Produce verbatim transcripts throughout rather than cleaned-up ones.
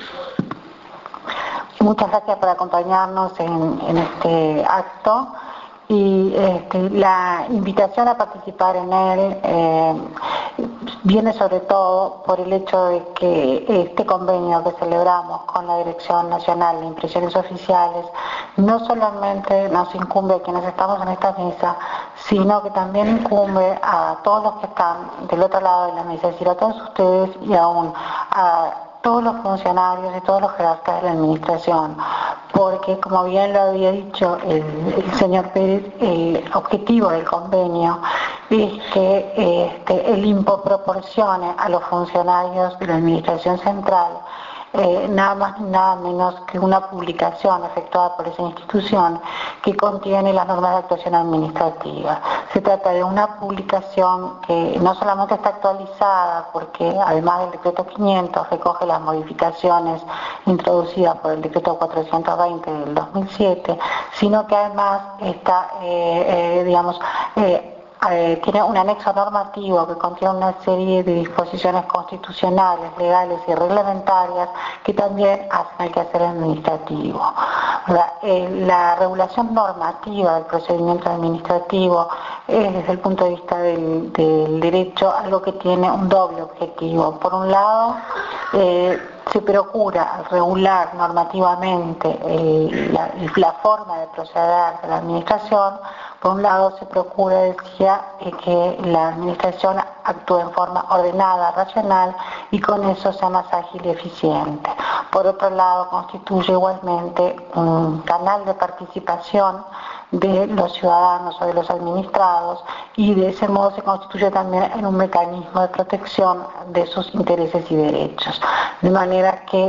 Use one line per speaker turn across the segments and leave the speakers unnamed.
Muchas gracias por acompañarnos en, en este acto y este, la invitación a participar en él eh, viene sobre todo por el hecho de que este convenio que celebramos con la Dirección Nacional de Impresiones Oficiales no solamente nos incumbe a quienes estamos en esta mesa, sino que también incumbe a todos los que están del otro lado de la mesa, es decir, a todos ustedes y aún a todos los funcionarios y todos los jerarcas de la administración, porque como bien lo había dicho el, el señor Pérez, el objetivo del convenio es que este, el INPO proporcione a los funcionarios de la administración central Eh, nada más ni nada menos que una publicación efectuada por esa institución que contiene las normas de actuación administrativa. Se trata de una publicación que no solamente está actualizada porque además del decreto quinientos recoge las modificaciones introducidas por el decreto cuatrocientos veinte del dos mil siete, sino que además está, eh, eh, digamos, eh, Eh, tiene un anexo normativo que contiene una serie de disposiciones constitucionales, legales y reglamentarias que también hacen el quehacer administrativo. La, eh, la regulación normativa del procedimiento administrativo es desde el punto de vista del, del derecho algo que tiene un doble objetivo. Por un lado, eh, se procura regular normativamente el, la, la forma de proceder de la administración. Por un lado se procura, decía, eh, que la administración actúe en forma ordenada, racional y con eso sea más ágil y eficiente. Por otro lado, constituye igualmente un canal de participación de los ciudadanos o de los administrados y de ese modo se constituye también en un mecanismo de protección de sus intereses y derechos. De manera que,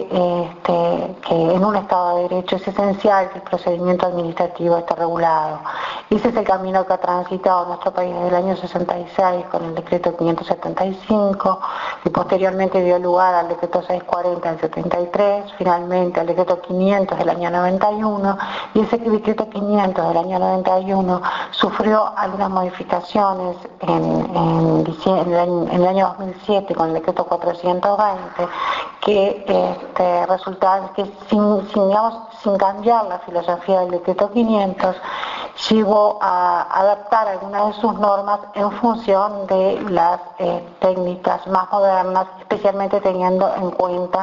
este, que en un Estado de Derecho es esencial que el procedimiento administrativo esté regulado. Ese es el camino que ha transitado nuestro país desde el año sesenta y seis con el decreto quinientos setenta y cinco y posteriormente dio lugar al decreto seiscientos cuarenta del setenta y tres, finalmente al decreto quinientos del año noventa y uno, y ese decreto quinientos del año noventa y uno sufrió algunas modificaciones en, en, en, el, año, en el año dos mil siete con el decreto cuatrocientos veinte que este, resultaban que sin, sin, digamos, sin cambiar la filosofía del decreto quinientos llegó a adaptar algunas de sus normas en función de las eh, técnicas más modernas, especialmente teniendo en cuenta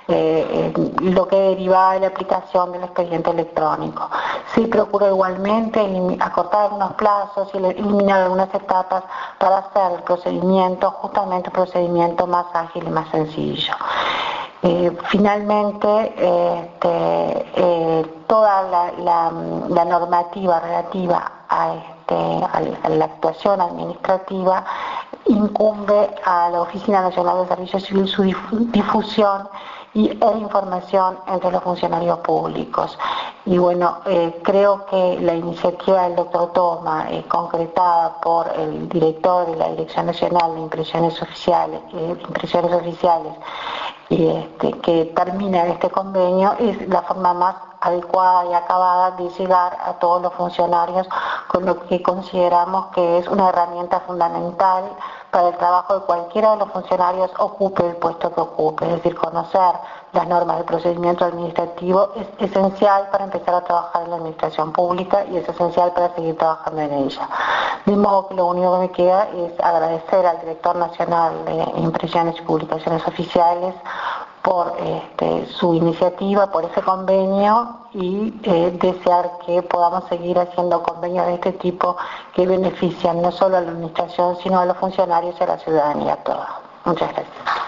eh, eh, lo que derivaba de la aplicación del expediente electrónico. Se procuró igualmente acortar algunos plazos y eliminar algunas etapas para hacer el procedimiento, justamente un procedimiento más ágil y más sencillo. Eh, finalmente, este, eh, toda la, la, la normativa relativa a, este, a, a la actuación administrativa incumbe a la Oficina Nacional de Servicio Civil su difusión y e información entre los funcionarios públicos. Y bueno, eh, creo que la iniciativa del doctor Toma, eh, concretada por el director de la Dirección Nacional de Impresiones Oficiales, eh, Impresiones Oficiales y este, que termina en este convenio, es la forma más adecuada y acabada de llegar a todos los funcionarios con lo que consideramos que es una herramienta fundamental para el trabajo de cualquiera de los funcionarios ocupe el puesto que ocupe, es decir, conocer las normas del procedimiento administrativo es esencial para empezar a trabajar en la administración pública y es esencial para seguir trabajando en ella. De modo que lo único que me queda es agradecer al Director Nacional de Impresiones y Publicaciones Oficiales por este, su iniciativa, por ese convenio y eh, desear que podamos seguir haciendo convenios de este tipo que benefician no solo a la administración, sino a los funcionarios y a la ciudadanía toda. Muchas gracias.